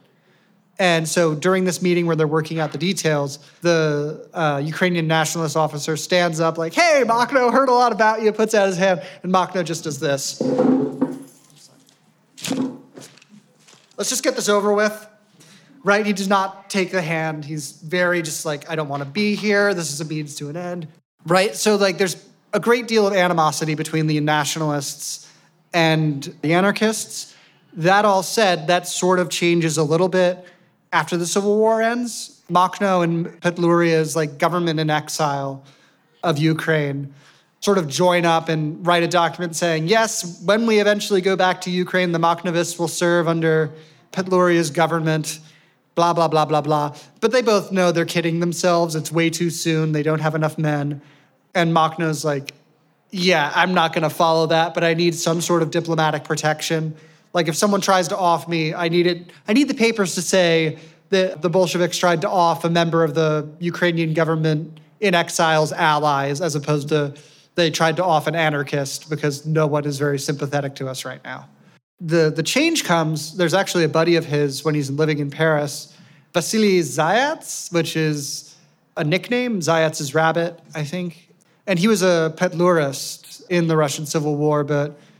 And so during this meeting where they're working out the details, the uh, Ukrainian nationalist officer stands up like, hey, Makhno, heard a lot about you, puts out his hand, and Makhno just does this. Let's just get this over with, right? He does not take the hand. He's very just like, I don't want to be here. This is a means to an end, right? So like there's a great deal of animosity between the nationalists and the anarchists. That all said, that sort of changes a little bit after the Civil War ends. Makhno and Petluria's like government in exile of Ukraine sort of join up and write a document saying, yes, when we eventually go back to Ukraine, the Makhnovists will serve under Petluria's government, blah, blah, blah, blah, blah. But they both know they're kidding themselves. It's way too soon. They don't have enough men. And Makhno's like, yeah, I'm not going to follow that, but I need some sort of diplomatic protection. Like if someone tries to off me, I need it. I need the papers to say that the Bolsheviks tried to off a member of the Ukrainian government in exile's allies, as opposed to they tried to off an anarchist, because no one is very sympathetic to us right now. The the change comes, there's actually a buddy of his when he's living in Paris, Vasily Zayats, which is a nickname. Zayats is rabbit, I think. And he was a Petlurist in the Russian Civil War, but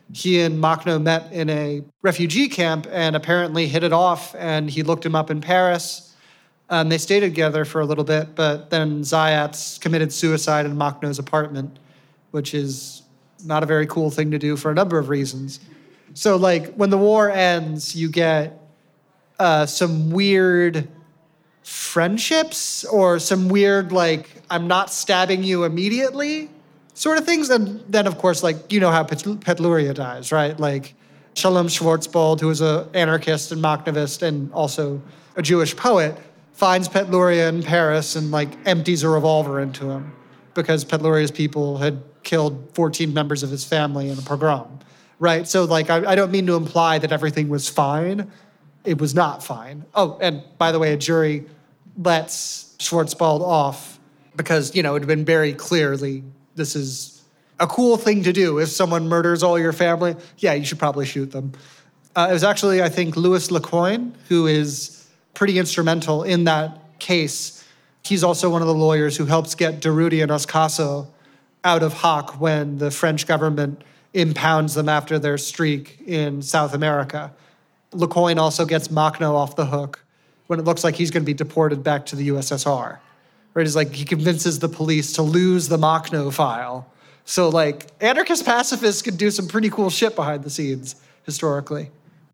he and Makhno met in a refugee camp and apparently hit it off, and he looked him up in Paris. And they stayed together for a little bit, but then Zayats committed suicide in Makhno's apartment, which is not a very cool thing to do for a number of reasons. So, like, when the war ends, you get uh, some weird friendships or some weird, like, I'm not stabbing you immediately sort of things. And then, of course, like, you know how Pet- Petluria dies, right? Like, Shalom Schwarzbald, who was an anarchist and Makhnovist and also a Jewish poet, finds Petluria in Paris and, like, empties a revolver into him because Petluria's people had killed fourteen members of his family in a pogrom, right? So, like, I, I don't mean to imply that everything was fine. It was not fine. Oh, and by the way, a jury lets Schwarzbald off because, you know, it had been very clearly this is a cool thing to do. If someone murders all your family, yeah, you should probably shoot them. Uh, it was actually, I think, Louis Lecoin, who is pretty instrumental in that case. He's also one of the lawyers who helps get Durruti and Ascaso out of Hock when the French government impounds them after their streak in South America. Lecoin also gets Makhno off the hook when it looks like he's going to be deported back to the U S S R. Right? It's like he convinces the police to lose the Makhno file. So, like, anarchist pacifists can do some pretty cool shit behind the scenes, historically.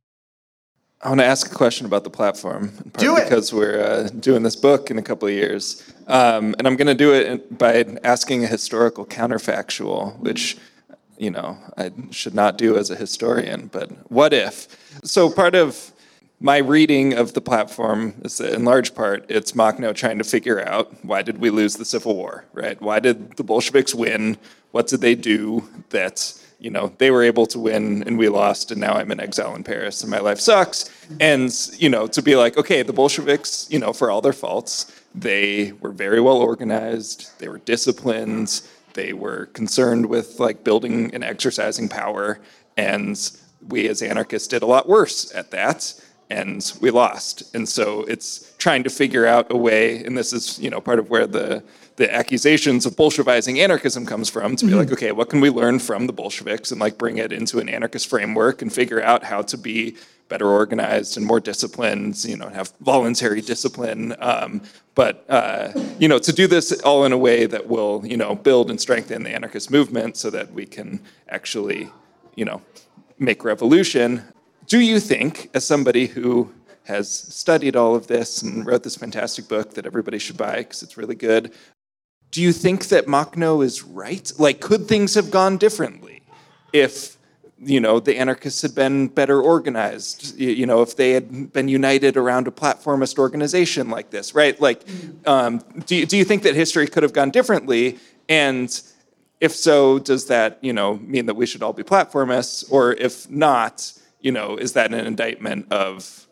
I want to ask a question about the platform, in part do it. because we're uh, doing this book in a couple of years. Um, and I'm going to do it by asking a historical counterfactual, which, you know, I should not do as a historian, but what if? So part of my reading of the platform is that, in large part, it's Makhno trying to figure out, why did we lose the Civil War, right? Why did the Bolsheviks win? What did they do that, you know, they were able to win and we lost, and now I'm in exile in Paris and my life sucks? And, you know, to be like, okay, the Bolsheviks, you know, for all their faults, they were very well organized, they were disciplined, they were concerned with, like, building and exercising power, and we as anarchists did a lot worse at that, and we lost. And so it's trying to figure out a way, and this is, you know, part of where the the accusations of Bolshevizing anarchism comes from, to be mm-hmm. like, okay, what can we learn from the Bolsheviks and, like, bring it into an anarchist framework and figure out how to be better organized and more disciplined, you know, have voluntary discipline. Um, but, uh, you know, to do this all in a way that will, you know, build and strengthen the anarchist movement so that we can actually, you know, make revolution. Do you think, as somebody who has studied all of this and wrote this fantastic book that everybody should buy because it's really good, do you think that Makhno is right? Like, could things have gone differently if, you know, the anarchists had been better organized, you know, if they had been united around a platformist organization like this, right? Like, um, do, you, do you think that history could have gone differently? And if so, does that, you know, mean that we should all be platformists? Or if not, you know, is that an indictment of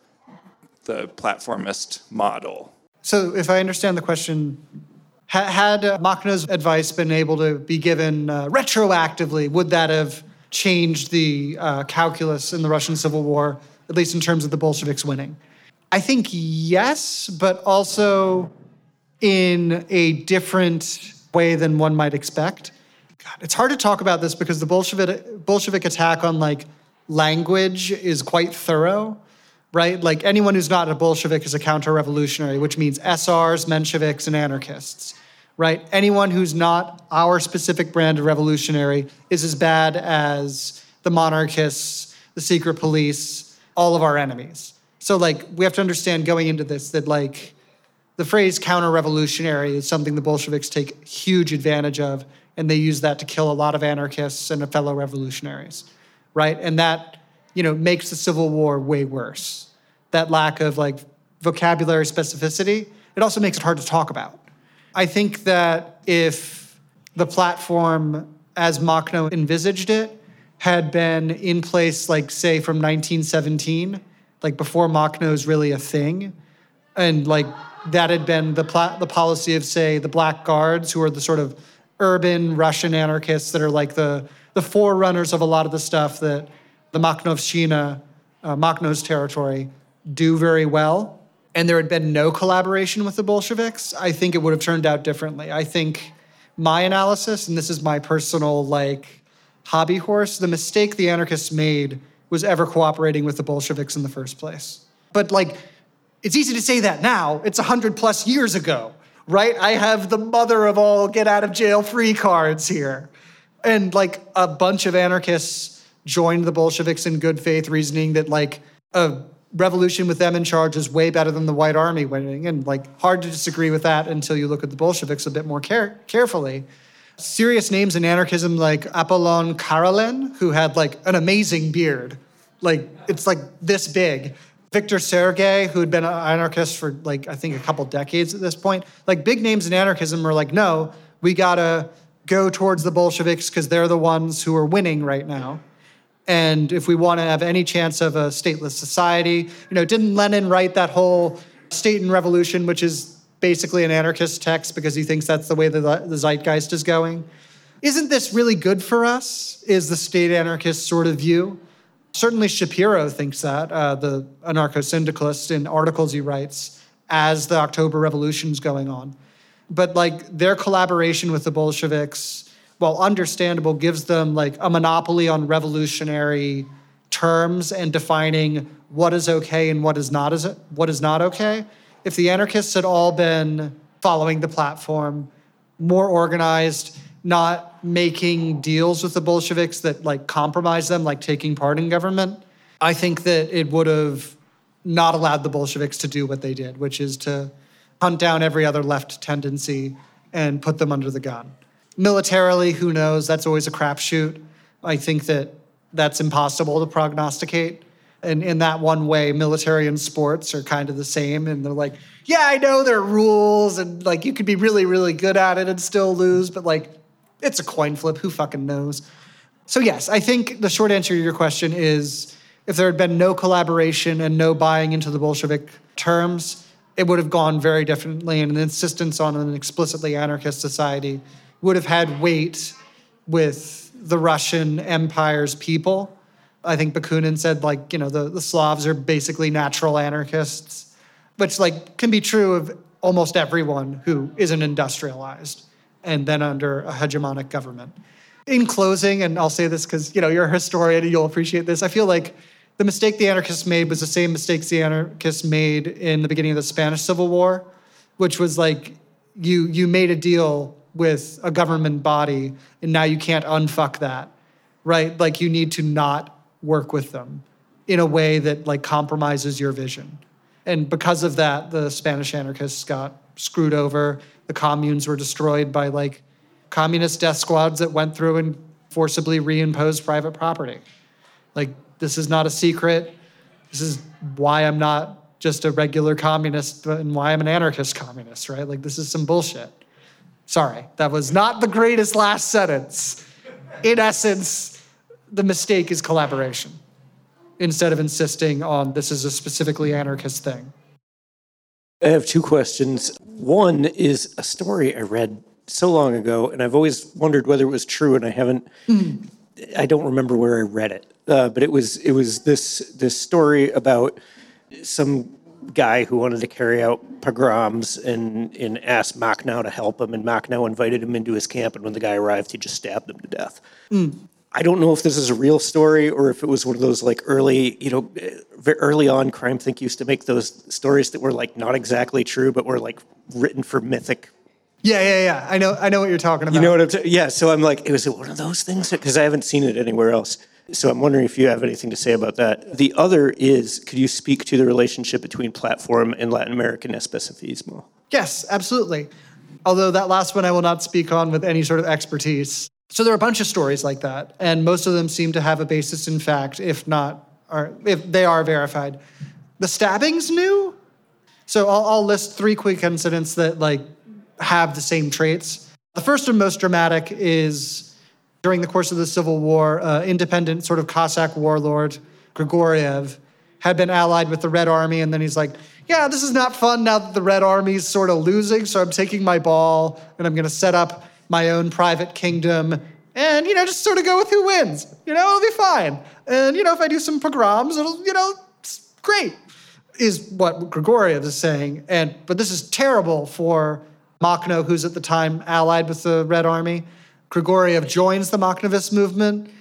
the platformist model? So if I understand the question, ha- had uh, Makhno's advice been able to be given uh, retroactively, would that have changed the uh, calculus in the Russian Civil War, at least in terms of the Bolsheviks winning? I think yes, but also in a different way than one might expect. God, it's hard to talk about this because the Bolshevik Bolshevik attack on, like, language is quite thorough, right? Like, anyone who's not a Bolshevik is a counter-revolutionary, which means S Rs, Mensheviks, and anarchists, right? Anyone who's not our specific brand of revolutionary is as bad as the monarchists, the secret police, all of our enemies. So, like, we have to understand going into this that, like, the phrase counter-revolutionary is something the Bolsheviks take huge advantage of, and they use that to kill a lot of anarchists and fellow revolutionaries, right? And that, you know, makes the Civil War way worse. That lack of, like, vocabulary specificity, it also makes it hard to talk about. I think that if the platform, as Makhno envisaged it, had been in place, like, say, from nineteen seventeen, like, before Makhno's really a thing, and, like, that had been the pla- the policy of, say, the Black Guards, who are the sort of urban Russian anarchists that are, like, the, the forerunners of a lot of the stuff that the Makhnovshchina, uh, Makhno's territory, do very well, and there had been no collaboration with the Bolsheviks, I think it would have turned out differently. I think my analysis, and this is my personal, like, hobby horse. The mistake the anarchists made was ever cooperating with the Bolsheviks in the first place. But like, it's easy to say that now. It's one hundred plus years ago, right? I have the mother of all get out of jail free cards here. And like a bunch of anarchists joined the Bolsheviks in good faith, reasoning that like a revolution with them in charge is way better than the White Army winning. And like hard to disagree with that until you look at the Bolsheviks a bit more care- carefully. Serious names in anarchism like Apollon Karelin, who had like an amazing beard. Like it's like this big. Victor Sergei, who had been an anarchist for like, I think a couple decades at this point. Like big names in anarchism are like, no, we gotta go towards the Bolsheviks because they're the ones who are winning right now. And if we want to have any chance of a stateless society, you know, didn't Lenin write that whole State and Revolution, which is basically an anarchist text because he thinks that's the way the, the zeitgeist is going? Isn't this really good for us, is the state anarchist sort of view? Certainly Shapiro thinks that, uh, the anarcho-syndicalist, in articles he writes as the October Revolution's going on. But like their collaboration with the Bolsheviks, while understandable, gives them like a monopoly on revolutionary terms and defining what is okay and what is not is what is not okay. If the anarchists had all been following the platform, more organized, not making deals with the Bolsheviks that like compromise them, like taking part in government, I think that it would have not allowed the Bolsheviks to do what they did, which is to hunt down every other left tendency and put them under the gun. Militarily, who knows? That's always a crapshoot. I think that that's impossible to prognosticate. And in that one way, military and sports are kind of the same. And they're like, yeah, I know there are rules, and like you could be really, really good at it and still lose, but like it's a coin flip. Who fucking knows? So yes, I think the short answer to your question is if there had been no collaboration and no buying into the Bolshevik terms, it would have gone very differently, and an insistence on an explicitly anarchist society would have had weight with the Russian Empire's people. I think Bakunin said, like, you know, the, the Slavs are basically natural anarchists, which, like, can be true of almost everyone who isn't industrialized and then under a hegemonic government. In closing, and I'll say this because, you know, you're a historian and you'll appreciate this, I feel like the mistake the anarchists made was the same mistakes the anarchists made in the beginning of the Spanish Civil War, which was like you you made a deal with a government body and now you can't unfuck that, right? Like you need to not work with them in a way that like compromises your vision. And because of that, the Spanish anarchists got screwed over. The communes were destroyed by like communist death squads that went through and forcibly reimposed private property. Like, this is not a secret. This is why I'm not just a regular communist and why I'm an anarchist communist, right? Like, this is some bullshit. Sorry, that was not the greatest last sentence. In essence, the mistake is collaboration instead of insisting on this is a specifically anarchist thing. I have two questions. One is a story I read so long ago, and I've always wondered whether it was true, and I haven't, mm. I don't remember where I read it. Uh, but it was it was this this story about some guy who wanted to carry out pogroms and, and asked Machnow to help him, and Machnow invited him into his camp, and when the guy arrived, he just stabbed him to death. Mm. I don't know if this is a real story or if it was one of those like early, you know, very early on Crime Think used to make those stories that were like not exactly true, but were like written for mythic. Yeah, yeah, yeah. I know I know what you're talking about. You know what I'm saying? Yeah, so I'm like, was it one of those things? Because I haven't seen it anywhere else. So I'm wondering if you have anything to say about that. The other is, could you speak to the relationship between platform and Latin American especificismo? Yes, absolutely. Although that last one I will not speak on with any sort of expertise. So there are a bunch of stories like that, and most of them seem to have a basis in fact, if not, or if they are verified. The stabbings new? So I'll, I'll list three quick incidents that like have the same traits. The first and most dramatic is during the course of the Civil War, uh, independent sort of Cossack warlord Grigoriev had been allied with the Red Army, and then he's like, yeah, this is not fun now that the Red Army's sort of losing, so I'm taking my ball and I'm going to set up my own private kingdom and, you know, just sort of go with who wins. You know, it'll be fine. And, you know, if I do some pogroms, it'll, you know, it's great, is what Grigoriev is saying. And but this is terrible for Machno, who's at the time allied with the Red Army. Grigoriev joins the Makhnovist movement,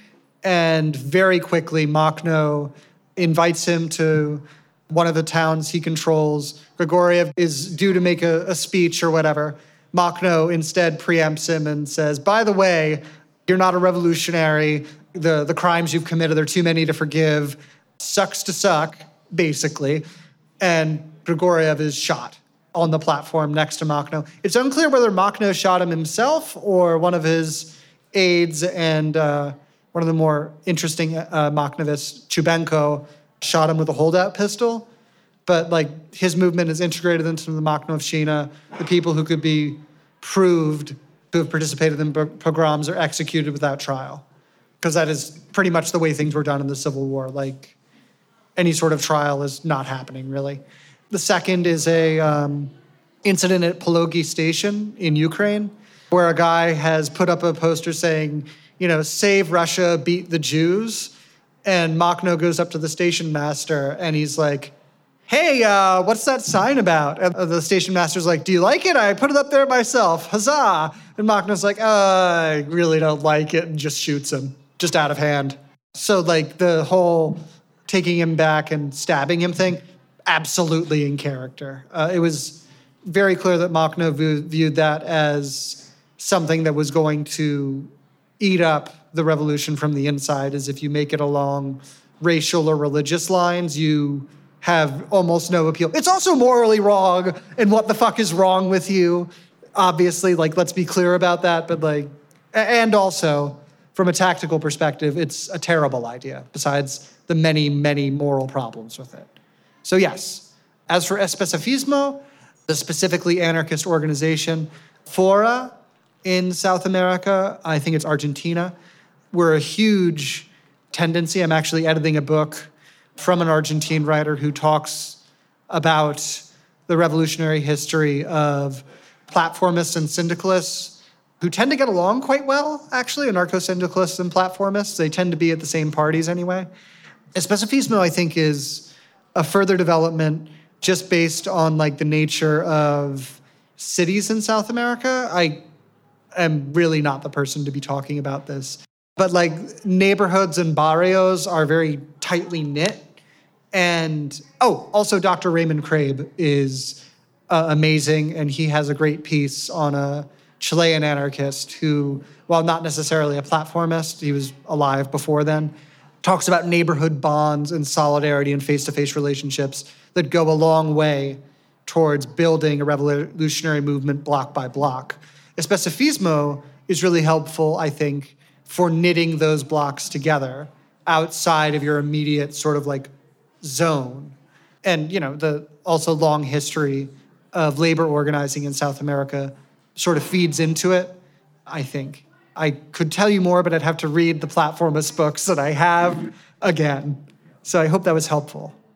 And very quickly, Makhno invites him to one of the towns he controls. Grigoriev is due to make a, a speech or whatever. Makhno instead preempts him and says, by the way, you're not a revolutionary. The, the crimes you've committed are too many to forgive. Sucks to suck, basically. And Grigoriev is shot on the platform next to Makhno. It's unclear whether Makhno shot him himself or one of his aides, and uh, one of the more interesting uh, Makhnovists, Chubenko, shot him with a holdout pistol. But like his movement is integrated into the Makhnovshchina. The people who could be proved to have participated in pogroms are executed without trial. Because that is pretty much the way things were done in the Civil War. Like any sort of trial is not happening, really. The second is a um, incident at Pologi Station in Ukraine, where a guy has put up a poster saying, you know, save Russia, beat the Jews. And Makhno goes up to the station master and he's like, hey, uh, what's that sign about? And the station master's like, do you like it? I put it up there myself, huzzah. And Makhno's like, uh, I really don't like it, and just shoots him, just out of hand. So like the whole taking him back and stabbing him thing, absolutely in character. Uh, it was very clear that Makhno view, viewed that as something that was going to eat up the revolution from the inside, as if you make it along racial or religious lines, you have almost no appeal. It's also morally wrong, and what the fuck is wrong with you? Obviously, like, let's be clear about that, but like, and also, from a tactical perspective, it's a terrible idea, besides the many, many moral problems with it. So yes, as for Especifismo, the specifically anarchist organization, Fora in South America, I think it's Argentina, were a huge tendency. I'm actually editing a book from an Argentine writer who talks about the revolutionary history of platformists and syndicalists who tend to get along quite well, actually, anarcho-syndicalists and platformists. They tend to be at the same parties anyway. Especifismo, I think, is a further development just based on like the nature of cities in South America. I am really not the person to be talking about this. But like neighborhoods and barrios are very tightly knit. And, oh, also Doctor Raymond Crabe is uh, amazing, and he has a great piece on a Chilean anarchist who, while not necessarily a platformist, he was alive before then, talks about neighborhood bonds and solidarity and face-to-face relationships that go a long way towards building a revolutionary movement block by block. Especifismo is really helpful, I think, for knitting those blocks together outside of your immediate sort of like zone. And, you know, the also long history of labor organizing in South America sort of feeds into it, I think. I could tell you more, but I'd have to read the platformist books that I have again. So I hope that was helpful.